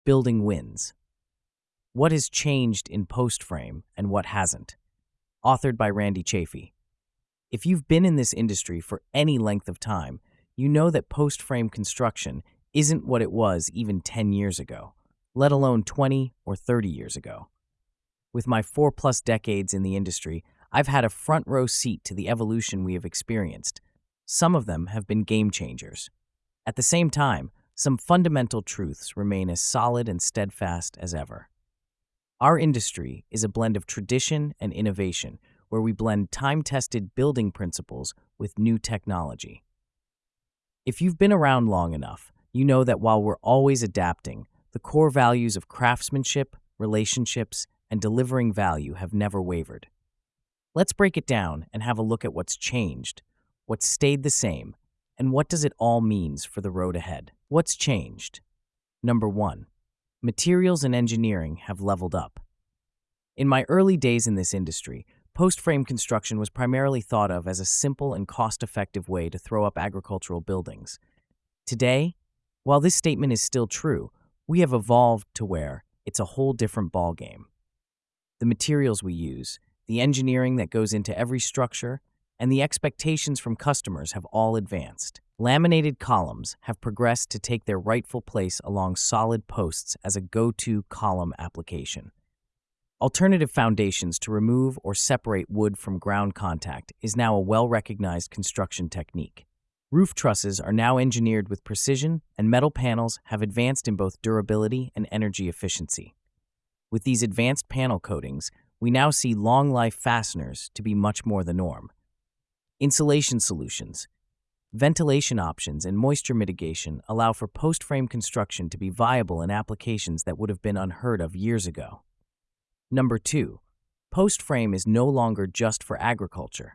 Building Wins. What has changed in post frame and what hasn't? Authored by Randy Chafee. If you've been in this industry for any length of time, you know that post frame construction isn't what it was even 10 years ago, let alone 20 or 30 years ago. With my 4+ decades in the industry, I've had a front row seat to the evolution we have experienced. Some of them have been game changers. At the same time, some fundamental truths remain as solid and steadfast as ever. Our industry is a blend of tradition and innovation, where we blend time-tested building principles with new technology. If you've been around long enough, you know that while we're always adapting, the core values of craftsmanship, relationships, and delivering value have never wavered. Let's break it down and have a look at what's changed, what's stayed the same, and what does it all means for the road ahead. What's changed? Number 1. Materials and engineering have leveled up. In my early days in this industry, post-frame construction was primarily thought of as a simple and cost-effective way to throw up agricultural buildings. Today, while this statement is still true, we have evolved to where it's a whole different ballgame. The materials we use, the engineering that goes into every structure, and the expectations from customers have all advanced. Laminated columns have progressed to take their rightful place along solid posts as a go-to column application. Alternative foundations to remove or separate wood from ground contact is now a well-recognized construction technique. Roof trusses are now engineered with precision, and metal panels have advanced in both durability and energy efficiency. With these advanced panel coatings, we now see long-life fasteners to be much more the norm. Insulation solutions, ventilation options, and moisture mitigation allow for post-frame construction to be viable in applications that would have been unheard of years ago. Number 2. Post-frame is no longer just for agriculture.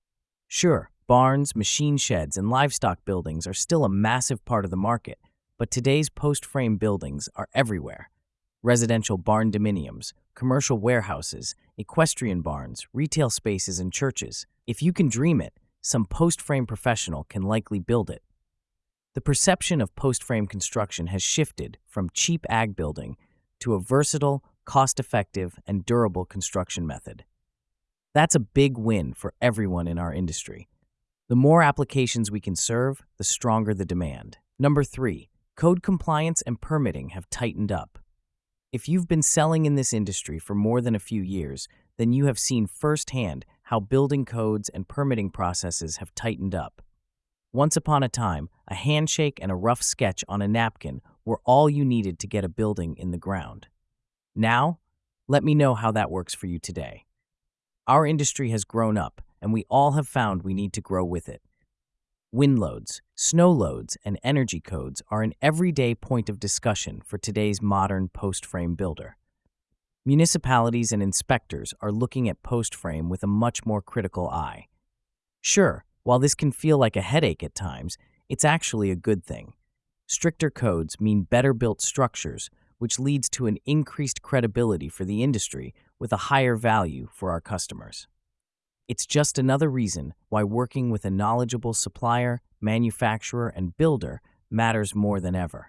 Sure, barns, machine sheds, and livestock buildings are still a massive part of the market, but today's post-frame buildings are everywhere. Residential barn dominiums, commercial warehouses, equestrian barns, retail spaces, and churches. If you can dream it, some post-frame professional can likely build it. The perception of post-frame construction has shifted from cheap ag building to a versatile, cost-effective, and durable construction method. That's a big win for everyone in our industry. The more applications we can serve, the stronger the demand. Number 3. Code compliance and permitting have tightened up. If you've been selling in this industry for more than a few years, then you have seen firsthand how building codes and permitting processes have tightened up. Once upon a time, a handshake and a rough sketch on a napkin were all you needed to get a building in the ground. Now, let me know how that works for you today. Our industry has grown up, and we all have found we need to grow with it. Wind loads, snow loads, and energy codes are an everyday point of discussion for today's modern post-frame builder. Municipalities and inspectors are looking at post-frame with a much more critical eye. Sure, while this can feel like a headache at times, it's actually a good thing. Stricter codes mean better built structures, which leads to an increased credibility for the industry with a higher value for our customers. It's just another reason why working with a knowledgeable supplier, manufacturer, and builder matters more than ever.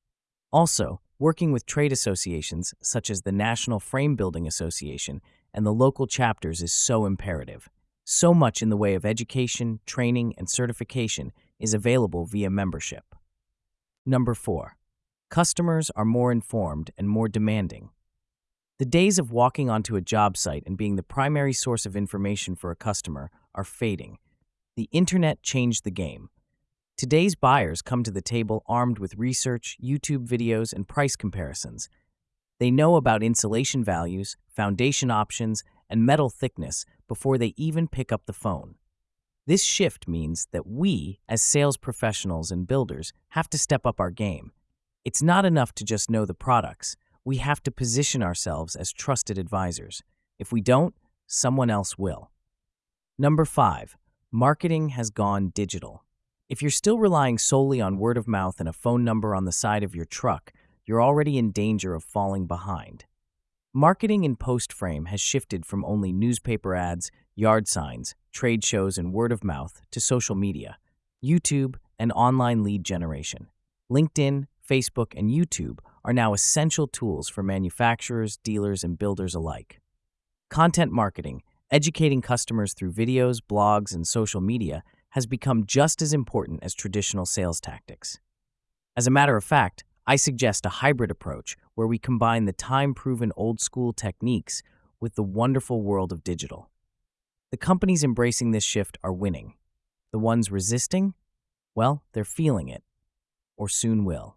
Also, working with trade associations such as the National Frame Building Association and the local chapters is so imperative. So much in the way of education, training, and certification is available via membership. Number 4. Customers are more informed and more demanding. The days of walking onto a job site and being the primary source of information for a customer are fading. The internet changed the game. Today's buyers come to the table armed with research, YouTube videos, and price comparisons. They know about insulation values, foundation options, and metal thickness before they even pick up the phone. This shift means that we, as sales professionals and builders, have to step up our game. It's not enough to just know the products. We have to position ourselves as trusted advisors. If we don't, someone else will. Number 5. Marketing has gone digital. If you're still relying solely on word of mouth and a phone number on the side of your truck, you're already in danger of falling behind. Marketing in post-frame has shifted from only newspaper ads, yard signs, trade shows, and word of mouth to social media, YouTube, and online lead generation. LinkedIn, Facebook, and YouTube are now essential tools for manufacturers, dealers, and builders alike. Content marketing, educating customers through videos, blogs, and social media, has become just as important as traditional sales tactics. As a matter of fact, I suggest a hybrid approach where we combine the time-proven old-school techniques with the wonderful world of digital. The companies embracing this shift are winning. The ones resisting? Well, they're feeling it, or soon will.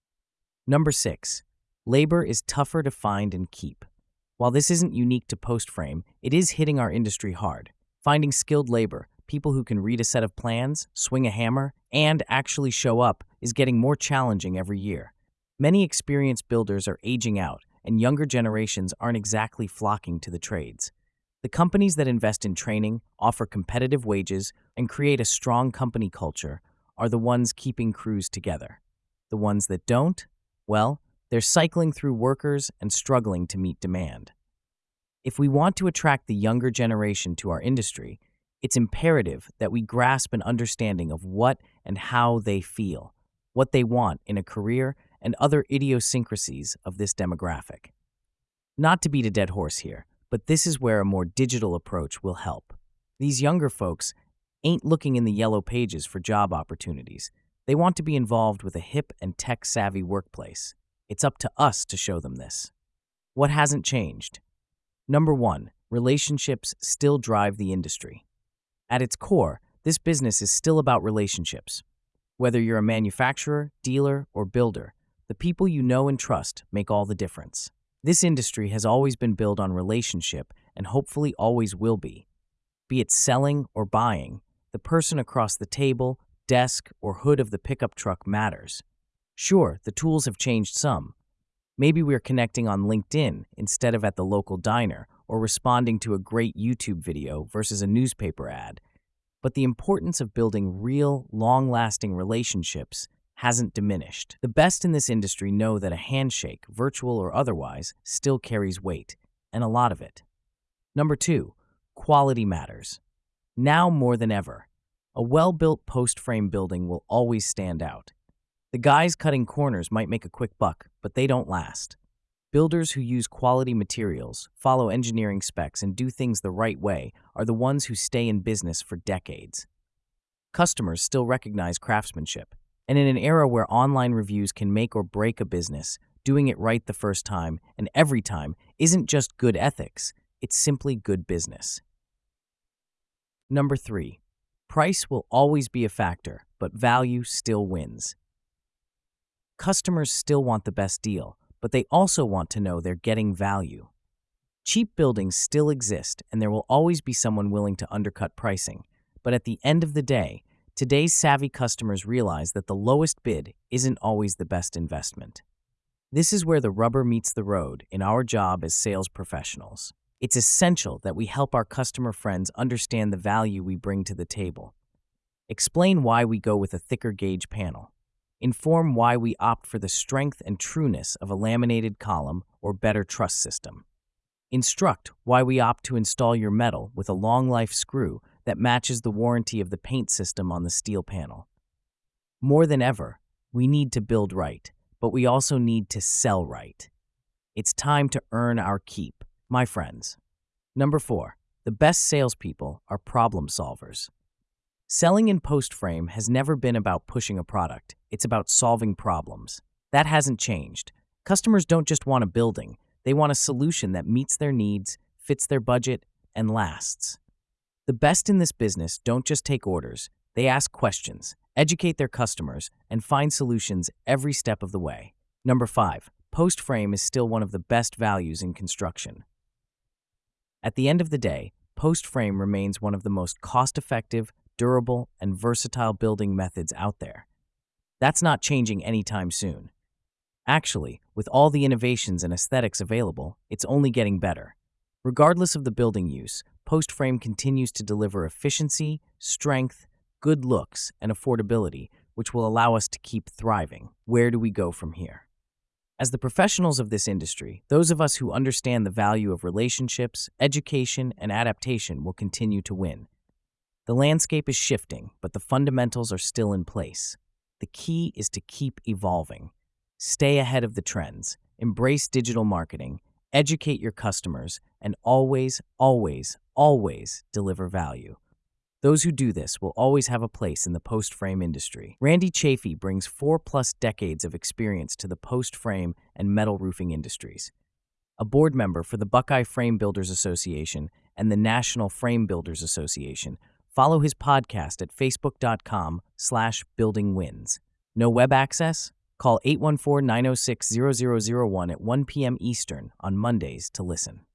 Number 6. Labor is tougher to find and keep. While this isn't unique to PostFrame, it is hitting our industry hard. Finding skilled labor, people who can read a set of plans, swing a hammer, and actually show up, is getting more challenging every year. Many experienced builders are aging out, and younger generations aren't exactly flocking to the trades. The companies that invest in training, offer competitive wages, and create a strong company culture are the ones keeping crews together. The ones that don't? Well, they're cycling through workers and struggling to meet demand. If we want to attract the younger generation to our industry, it's imperative that we grasp an understanding of what and how they feel, what they want in a career, and other idiosyncrasies of this demographic. Not to beat a dead horse here, but this is where a more digital approach will help. These younger folks ain't looking in the yellow pages for job opportunities. They want to be involved with a hip and tech-savvy workplace. It's up to us to show them this. What hasn't changed? Number 1, relationships still drive the industry. At its core, this business is still about relationships. Whether you're a manufacturer, dealer, or builder, the people you know and trust make all the difference. This industry has always been built on relationship and hopefully always will be. Be it selling or buying, the person across the table, desk, or hood of the pickup truck matters. Sure, the tools have changed some. Maybe we're connecting on LinkedIn instead of at the local diner or responding to a great YouTube video versus a newspaper ad. But the importance of building real, long-lasting relationships hasn't diminished. The best in this industry know that a handshake, virtual or otherwise, still carries weight, and a lot of it. Number 2, quality matters. Now more than ever, a well-built post-frame building will always stand out. The guys cutting corners might make a quick buck, but they don't last. Builders who use quality materials, follow engineering specs, and do things the right way are the ones who stay in business for decades. Customers still recognize craftsmanship, and in an era where online reviews can make or break a business, doing it right the first time and every time isn't just good ethics, it's simply good business. Number 3, price will always be a factor, but value still wins. Customers still want the best deal, but they also want to know they're getting value. Cheap buildings still exist, and there will always be someone willing to undercut pricing. But at the end of the day, today's savvy customers realize that the lowest bid isn't always the best investment. This is where the rubber meets the road in our job as sales professionals. It's essential that we help our customer friends understand the value we bring to the table. Explain why we go with a thicker gauge panel. Inform why we opt for the strength and trueness of a laminated column or better truss system. Instruct why we opt to install your metal with a long-life screw that matches the warranty of the paint system on the steel panel. More than ever, we need to build right, but we also need to sell right. It's time to earn our keep, my friends. Number 4, the best salespeople are problem solvers. Selling in post-frame has never been about pushing a product. It's about solving problems. That hasn't changed. Customers don't just want a building. They want a solution that meets their needs, fits their budget, and lasts. The best in this business don't just take orders. They ask questions, educate their customers, and find solutions every step of the way. Number 5, post-frame is still one of the best values in construction. At the end of the day, post-frame remains one of the most cost-effective, durable, and versatile building methods out there. That's not changing anytime soon. Actually, with all the innovations and aesthetics available, it's only getting better. Regardless of the building use, post-frame continues to deliver efficiency, strength, good looks, and affordability, which will allow us to keep thriving. Where do we go from here? As the professionals of this industry, those of us who understand the value of relationships, education, and adaptation will continue to win. The landscape is shifting, but the fundamentals are still in place. The key is to keep evolving. Stay ahead of the trends, embrace digital marketing, educate your customers, and always, always, always deliver value. Those who do this will always have a place in the post frame industry. Randy Chafee brings 4+ decades of experience to the post frame and metal roofing industries. A board member for the Buckeye Frame Builders Association and the National Frame Builders Association, follow his podcast at facebook.com/buildingwins. No web access? Call 814-906-0001 at 1 p.m. Eastern on Mondays to listen.